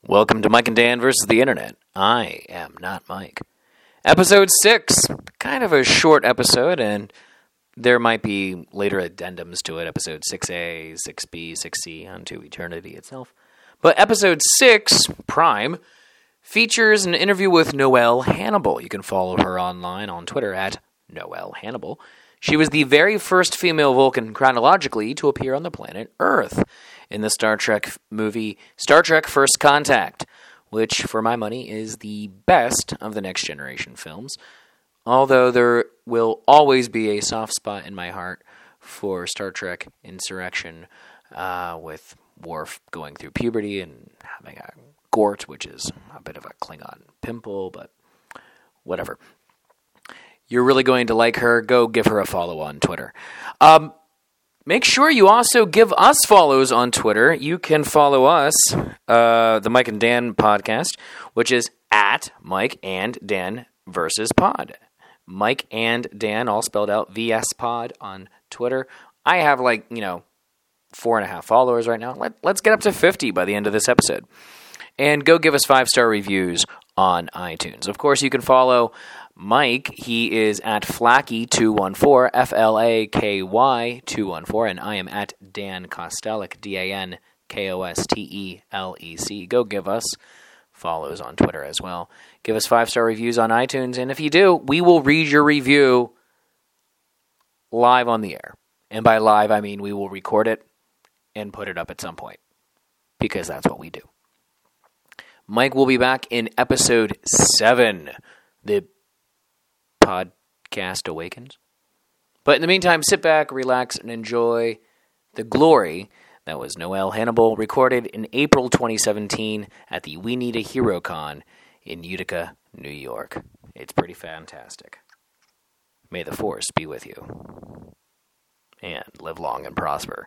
Welcome to Mike and Dan versus the Internet. I am not Mike. Episode 6, kind of a short episode, and there might be later addendums to it, episode 6A, 6B, 6C, unto eternity itself. But episode 6, Prime, features an interview with Noelle Hannibal. You can follow her online on Twitter at Noelle Hannibal. She was the very first female Vulcan chronologically to appear on the planet Earth in the Star Trek movie Star Trek First Contact, which, for my money, is the best of the Next Generation films, although there will always be a soft spot in my heart for Star Trek Insurrection, with Worf going through puberty and having a gort, which is a bit of a Klingon pimple, but whatever. You're really going to like her. Go give her a follow on Twitter. Make sure you also give us follows on Twitter. You can follow us, the Mike and Dan podcast, which is at Mike and Dan versus Pod. Mike and Dan, all spelled out, VS Pod on Twitter. I have 4.5 followers right now. Let's get up to 50 by the end of this episode. And go give us 5-star reviews on iTunes. Of course, you can follow Mike. He is at Flaky214, FLAKY214, and I am at Dan Kostelec, DANKOSTELEC. Go give us follows on Twitter as well. Give us 5-star reviews on iTunes, and if you do, we will read your review live on the air. And by live, I mean we will record it and put it up at some point, because that's what we do. Mike will be back in episode 7. The podcast awakens. But in the meantime, sit back, relax, and enjoy the glory that was Noelle Hannibal, recorded in April 2017 at the We Need a Hero Con in Utica, New York. It's pretty fantastic. May the Force be with you. And live long and prosper.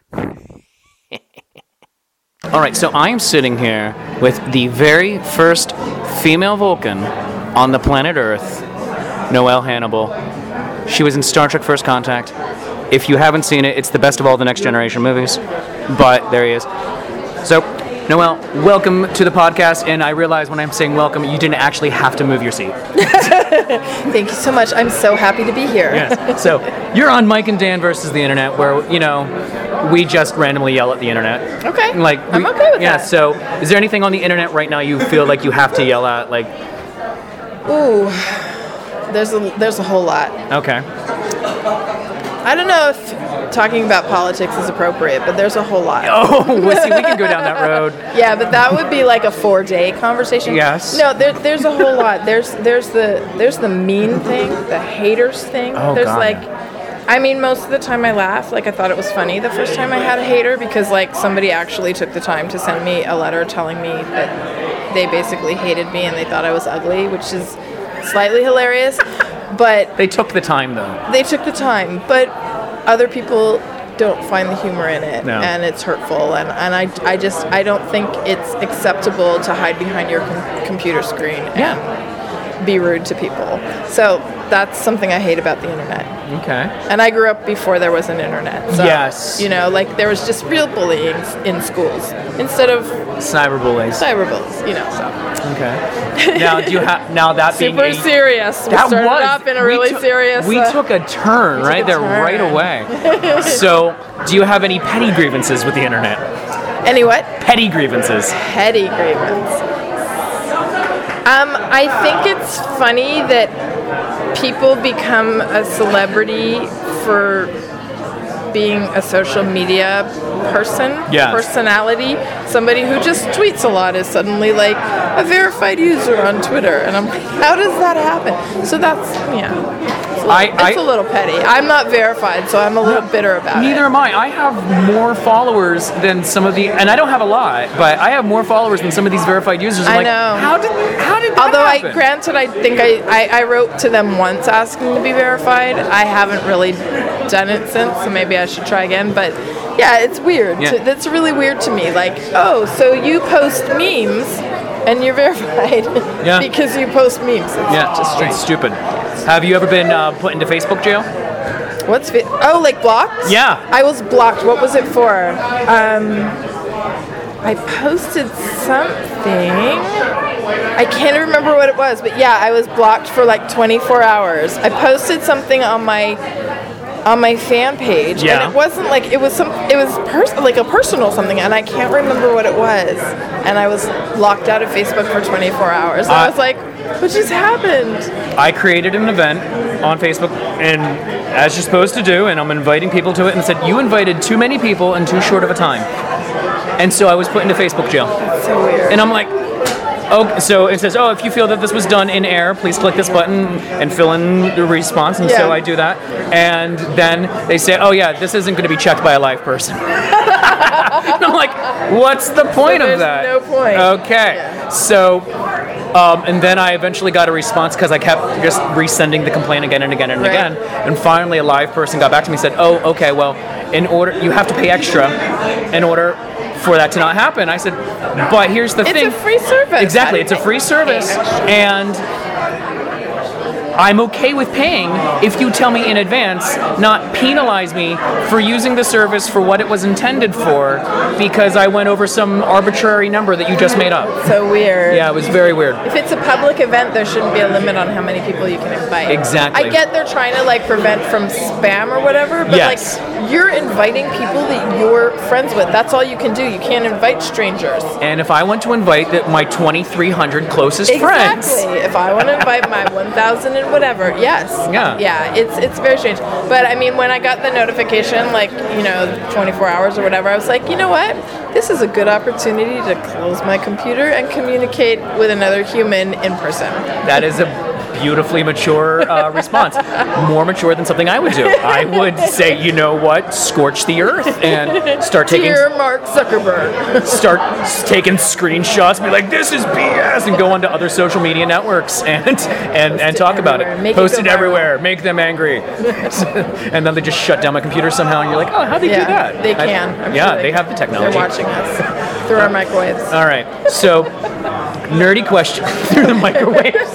All right, so I am sitting here with the very first female Vulcan on the planet Earth, Noelle Hannibal. She was in Star Trek First Contact. If you haven't seen it, it's the best of all the Next Generation movies. But there he is. So, Noelle, welcome to the podcast. And I realize when I'm saying welcome, you didn't actually have to move your seat. Thank you so much. I'm so happy to be here. Yes. So, you're on Mike and Dan versus the Internet, where, we just randomly yell at the Internet. Okay. I'm okay with that. Yeah, so is there anything on the Internet right now you feel like you have to yell at? Ooh, there's a whole lot. Okay. I don't know if talking about politics is appropriate, but there's a whole lot. Oh, we can go down that road. Yeah, but that would be like a 4-day conversation. Yes. No, there's a whole lot. There's the mean thing, the haters thing. Oh, there's God. Most of the time I laugh. I thought it was funny the first time I had a hater because somebody actually took the time to send me a letter telling me that they basically hated me and they thought I was ugly, which is slightly hilarious. But they took the time, though. They took the time, but other people don't find the humor in it, no. And it's hurtful, and I don't think it's acceptable to hide behind your computer screen and be rude to people. So that's something I hate about the internet. Okay. And I grew up before there was an internet. So, yes. There was just real bullying in schools instead of cyberbullies. So. Okay. Now, do you have that being super serious? That started off in a really serious. We took a turn right away. So, do you have any petty grievances with the internet? Any what? Petty grievances. Petty grievance. I think it's funny that people become a celebrity for being a social media personality. Somebody who just tweets a lot is suddenly like a verified user on Twitter, and I'm like, how does that happen? So that's it's a little petty. I'm not verified, so I'm a little bitter about it. Neither am I. I have more followers than some of and I don't have a lot, but I have more followers than some of these verified users. I know. How did that Although happen? I think I wrote to them once asking to be verified. I haven't really done it since, so maybe I should try again. But yeah, it's weird. Yeah. That's really weird to me. Like, oh, so you post memes and you're verified because you post memes. It's just strange. It's stupid. Have you ever been put into Facebook jail? Like blocked? Yeah. I was blocked. What was it for? I posted something. I can't remember what it was, but yeah, I was blocked for like 24 hours. I posted something on my fan page, Yeah. and it wasn't like it was like a personal something, and I can't remember what it was. And I was locked out of Facebook for 24 hours. And I was like, what just happened? I created an event on Facebook, and as you're supposed to do, and I'm inviting people to it, and said, you invited too many people in too short of a time. And so I was put into Facebook jail. So weird. And I'm like, oh, so it says, if you feel that this was done in air, please click this button and fill in the response. And so Yeah. I do that. And then they say, this isn't going to be checked by a live person. And I'm like, what's the point of there's that? no point. Okay. Yeah. So, and then I eventually got a response because I kept just resending the complaint again and again and Right. again. And finally a live person got back to me and said, okay, well, you have to pay extra in order for that to not happen. I said, but here's the thing. It's a free service. Exactly, it's a free service, and I'm okay with paying if you tell me in advance, not penalize me for using the service for what it was intended for because I went over some arbitrary number that you just made up. So weird. Yeah, it was very weird. If it's a public event, there shouldn't be a limit on how many people you can invite. Exactly. I get they're trying to like prevent from spam or whatever, but Yes. like you're inviting people that you're friends with. That's all you can do. You can't invite strangers. And if I want to invite my 2,300 closest friends, Exactly. If I want to invite my 1,000 and whatever, yes. Yeah. Yeah, it's very strange. But I mean, when I got the notification, like, 24 hours or whatever, I was like, you know what? This is a good opportunity to close my computer and communicate with another human in person. that is a beautifully mature response. More mature than something I would do. I would say, you know what, scorch the earth and start taking Mark Zuckerberg. taking screenshots, be like, this is BS, and go onto other social media networks and talk about it. everywhere. Make it Post go it viral. everywhere. Make them angry. And then they just shut down my computer somehow, and you're like, how'd they do that? They can. I'm yeah, sure they have the technology. They're watching us through our microwaves. All right, so nerdy question through the microwaves.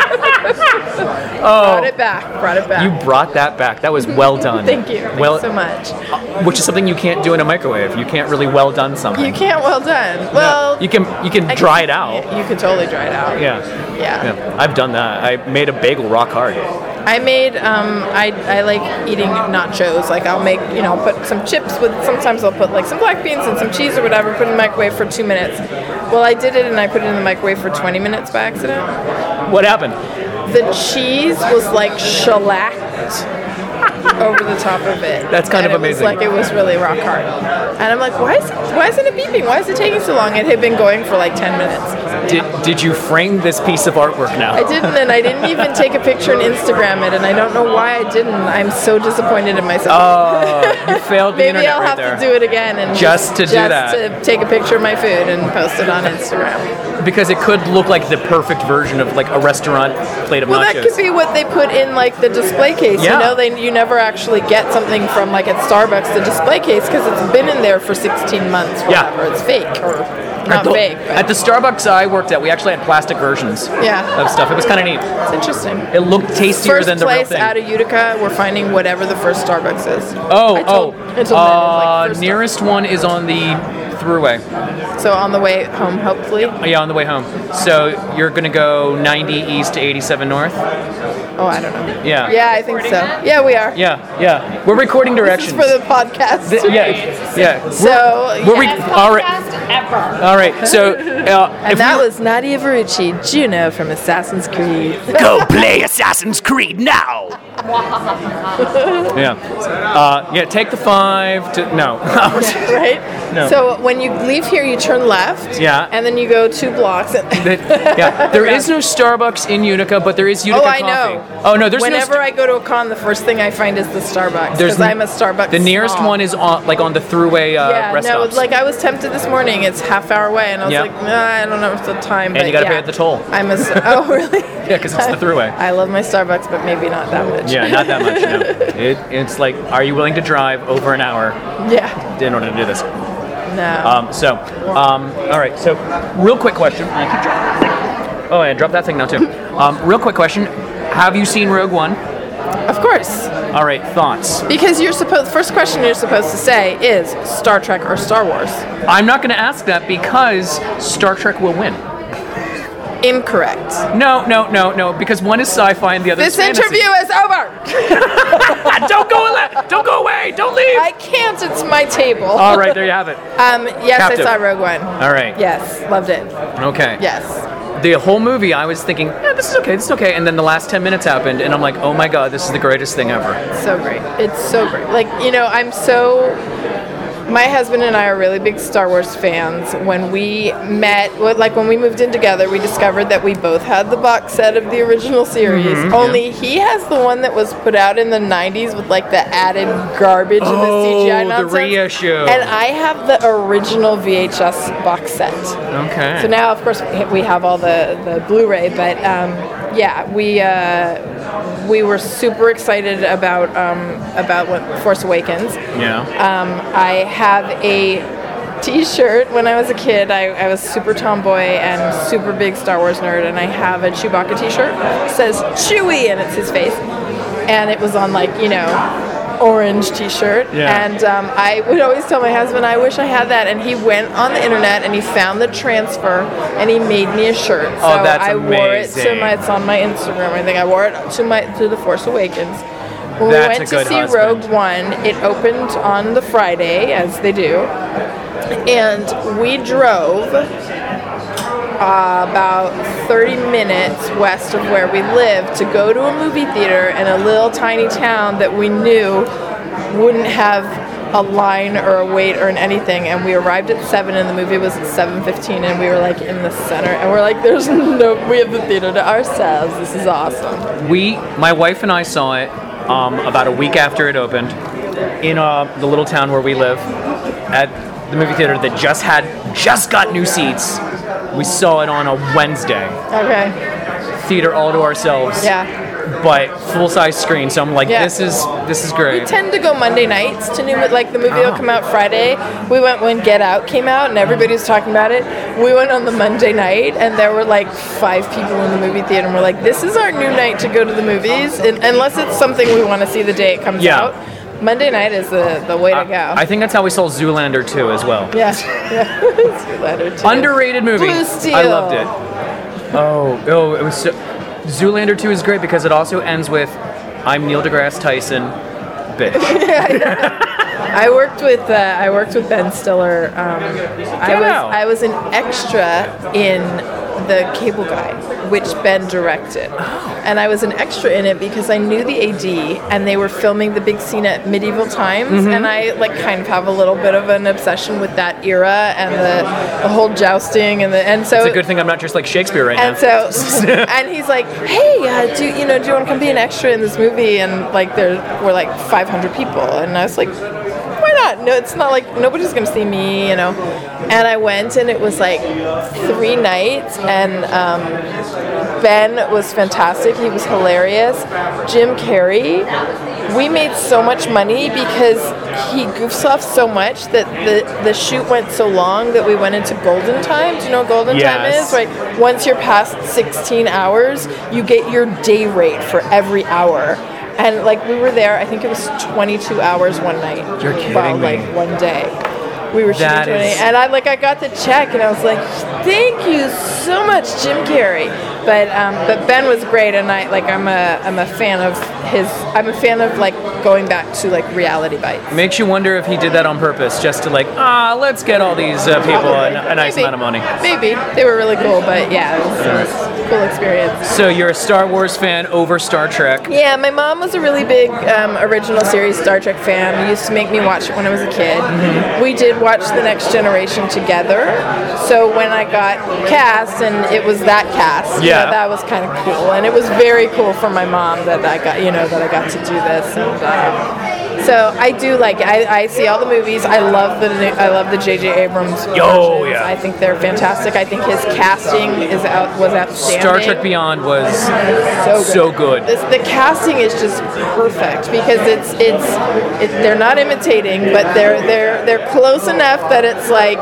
Brought it back. You brought that back. That was well done. Thank you. Thank you so much. Which is something you can't do in a microwave. You can't really well done something. You can't well done. Well, You can dry it out. You could totally dry it out. Yeah. Yeah. I've done that. I made a bagel rock hard. I made I like eating nachos. Like I'll make put some chips with, sometimes I'll put like some black beans and some cheese or whatever, put it in the microwave for 2 minutes. Well, I did it and I put it in the microwave for 20 minutes by accident. What happened? The cheese was like shellacked over the top of it. That's kind of amazing. It was really rock hard. And I'm like, why isn't it beeping? Why is it taking so long? It had been going for like 10 minutes. Did you frame this piece of artwork now? I didn't, and I didn't even take a picture and Instagram it, and I don't know why I didn't. I'm so disappointed in myself. Oh, you failed the Maybe internet I'll right have there. to do it again and Just to do that. to take a picture of my food and post it on Instagram. Because it could look like the perfect version of like a restaurant plate of Well, nachos. that could be what they put in like the display case. Yeah. You never actually get something from like at Starbucks, the display case, because it's been in there for 16 months. Or Yeah. whatever. It's fake or not fake. But At the Starbucks I worked at, we actually had plastic versions Yeah. of stuff. It was kind of neat. it's interesting. It looked tastier First than the real place thing. out of Utica, we're finding whatever the first Starbucks is. I told Megan, like, first nearest one is on the throughway. So on the way home, hopefully. Yeah, on the way home. So you're gonna go 90 east to 87 north. Oh, I don't know. Yeah. Yeah, I think so. Yeah, we are. Yeah. We're recording This directions. is for the podcast. Yeah. So, All right. All right. So, and that was Nadia Verrucci, Juno from Assassin's Creed. go play Assassin's Creed now. Yeah. Take the 5 to no. Right? No. So when you leave here, you turn left. Yeah. And then you go 2 blocks. Yeah. There is no Starbucks in Utica, but there is Utica Oh, I coffee. know. Oh no, there's Whenever no. I go to a con, the first thing I find is the Starbucks. Because I'm a Starbucks The nearest snob. one is on the throughway rest no, stops. like I was tempted this morning. It's half hour away, and I was Yeah. like, I don't know if the time. And but you gotta pay yeah. at the toll. Oh, really? Yeah, because it's the throughway. I love my Starbucks, but maybe not that much. Yeah, not that much. No. It's like, are you willing to drive over an hour Yeah. in order to do this? No. All right. So, real quick question. I keep dropping. Oh, I dropped that thing now too. Real quick question. Have you seen Rogue One? Of course. All right, thoughts. Because first question you're supposed to say is Star Trek or Star Wars. I'm not going to ask that because Star Trek will win. Incorrect. No, because one is sci-fi and the other is fantasy. This interview is over. Don't go away. Don't leave. I can't. It's my table. All right, there you have it. Yes, Captive. I saw Rogue One. All right. Yes, loved it. Okay. Yes. The whole movie, I was thinking, yeah, this is okay. And then the last 10 minutes happened, and I'm like, oh my god, this is the greatest thing ever. So great. It's so great. Like, my husband and I are really big Star Wars fans. When we met, when we moved in together, we discovered that we both had the box set of the original series. Only he has the one that was put out in the 90s with like the added garbage and the CGI nonsense. The reissue. And I have the original VHS box set. Okay. So now, of course, we have all the Blu-ray, but we were super excited about what Force Awakens. Yeah. I have a T-shirt. When I was a kid, I was super tomboy and super big Star Wars nerd, and I have a Chewbacca T-shirt. It says Chewie, and it's his face, and it was on orange T-shirt. Yeah. And I would always tell my husband, I wish I had that, and he went on the internet and he found the transfer and he made me a shirt. So that's I wore it amazing. it's on my Instagram. I think I wore it to the Force Awakens. When That's we went a to good see husband. Rogue One, it opened on the Friday, as they do, and we drove about 30 minutes west of where we lived to go to a movie theater in a little tiny town that we knew wouldn't have a line or a wait or anything, and we arrived at 7 and the movie was at 7:15, and we were like in the center, and we're like, we have the theater to ourselves. This is awesome. My wife and I saw it about a week after it opened in the little town where we live at the movie theater that just got new seats. We saw it on a Wednesday. Okay. Theater all to ourselves. Yeah. But full-size screen, so I'm like, Yeah. this is great. We tend to go Monday nights to the movie will come out Friday. We went when Get Out came out and everybody was talking about it. We went on the Monday night and there were 5 people in the movie theater and we're like, this is our new night to go to the movies, and unless it's something we want to see the day it comes out. Monday night is the way to go. I think that's how we saw Zoolander 2 as well. Yeah. Zoolander 2. Underrated movie. Blue Steel. I loved it. Oh, it was so... Zoolander 2 is great because it also ends with, I'm Neil deGrasse Tyson, bitch. I worked with Ben Stiller. I was an extra in The Cable Guy, which Ben directed, and I was an extra in it because I knew the AD, and they were filming the big scene at Medieval Times, and I kind of have a litlittle bit of an obsession with that era and the whole jousting and so. It's a good thing I'm not just like Shakespeare right and now. So, and he's like, "Hey, do you want to come be an extra in this movie?" And there were 500 people, and I was like, "Why not? No, it's not like nobody's gonna see me, And I went, and it was 3 nights, and Ben was fantastic. He was hilarious. Jim Carrey, we made so much money because he goofs off so much that the shoot went so long that we went into golden time. Do you know what golden time is? Once you're past 16 hours, you get your day rate for every hour. And we were there, I think it was 22 hours one night. You're kidding me. One day. We were shooting 20, and I got the check, and I was like, "Thank you so much, Jim Carrey." But Ben was great, and I'm a fan of his. I'm a fan of going back to reality bites. Makes you wonder if he did that on purpose, just to let's get all these people a nice amount of money. Maybe they were really cool, but yeah, it was a cool experience. So you're a Star Wars fan over Star Trek? Yeah, my mom was a really big original series Star Trek fan. She used to make me watch it when I was a kid. Mm-hmm. We did watch The Next Generation together. So when I got cast and it was that cast, that was kind of cool, and it was very cool for my mom that I got to do this, and So I do like it. I see all the movies. I love the J.J. Abrams versions. Oh, yeah. I think they're fantastic. I think his casting was outstanding. Star Trek Beyond was so good. The casting is just perfect because they're not imitating, but they're close enough that it's like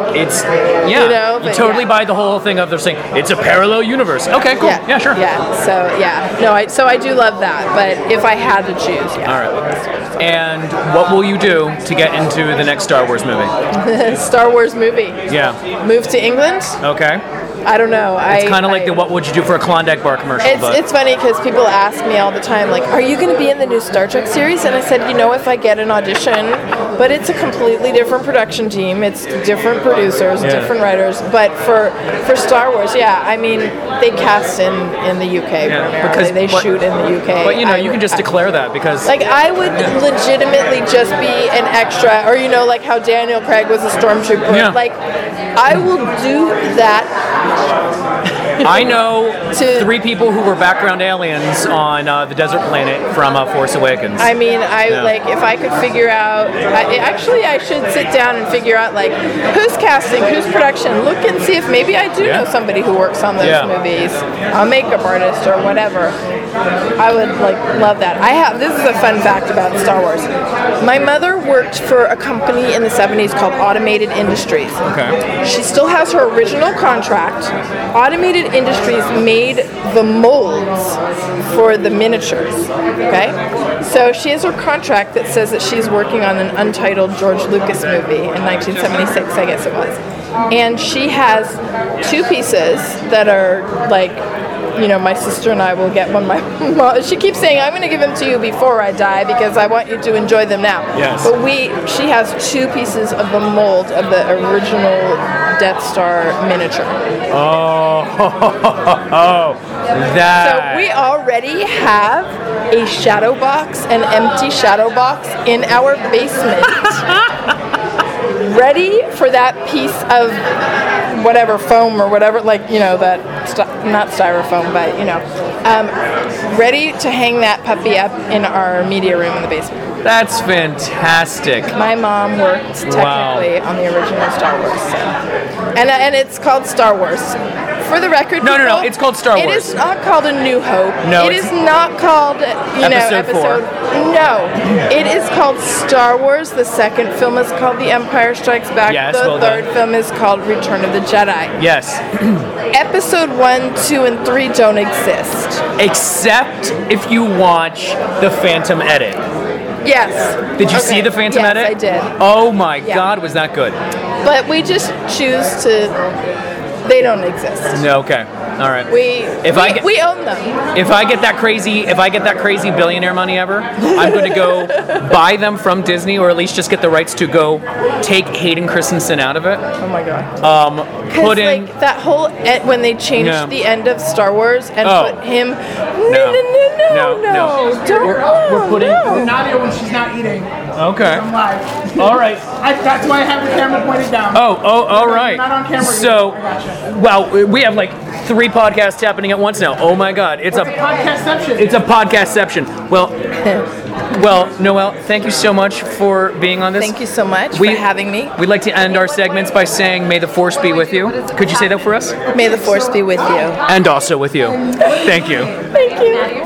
you totally buy the whole thing of they're saying it's a parallel universe. Okay, cool. Yeah, sure. Yeah. So I do love that, but if I had to choose, All right. And what will you do to get into the next Star Wars movie? Star Wars movie. Yeah. Move to England? Okay. I don't know. It's kind of like the "What would you do for a Klondike bar" commercial. It's funny because people ask me all the time, like, "Are you going to be in the new Star Trek series?" And I said, if I get an audition, but it's a completely different production team. It's different producers, different writers. But for Star Wars, I mean, they cast in the UK primarily. Because they shoot in the UK. But you can just declare that because I would legitimately just be an extra, or like how Daniel Craig was a stormtrooper. Yeah. I will do that. I know 3 people who were background aliens on the desert planet from Force Awakens. I mean, if I could figure out, I should sit down and figure out who's casting, who's production, look and see if maybe I do know somebody who works on those movies, a makeup artist or whatever. I would love that. This is a fun fact about Star Wars. My mother worked for a company in the 70s called Automated Industries. Okay. She still has her original contract. Automated Industries made the molds for the miniatures. Okay? So she has her contract that says that she's working on an untitled George Lucas movie in 1976, I guess it was. And she has 2 pieces that are my sister and I will get when my mom, she keeps saying, I'm going to give them to you before I die because I want you to enjoy them now. Yes. But she has 2 pieces of the mold of the original Death Star miniature. That. So we already have a shadow box, an empty shadow box in our basement. Ready for that piece of whatever foam or whatever, not styrofoam, but ready to hang that puppy up in our media room in the basement. That's fantastic. My mom worked technically on the original Star Wars, and it's called Star Wars. For the record, no, it's called Star Wars. It is not called A New Hope. No, it is not called Episode 4. No, it is called Star Wars. The second film is called The Empire Strikes Back. Yes, the third film is called Return of the Jedi. Yes. Episode 1, 2, and 3 don't exist. Except if you watch the Phantom edit. Yes. Did you see the Phantom edit? Yes, I did. Oh my God, was that good? But we just choose to. They don't exist. No, okay. All right. We own them. If I get that crazy billionaire money ever, I'm going to go buy them from Disney, or at least just get the rights to go take Hayden Christensen out of it. Oh my God. Put in that whole when they changed the end of Star Wars and put him. No. We're putting Nadia when she's not eating. Okay. I'm live. All right. That's why I have the camera pointed down. Oh, all right. Not on camera. So, I gotcha. well, we have 3 podcasts happening at once now. Oh my God, it's a podcastception. It's a podcastception. Well, Noelle, thank you so much for being on this. Thank you so much for having me. We'd like to end our segments by saying, "May the Force be with you." Could you say that for us? May the Force be with you. And also with you. Thank you. Thank you.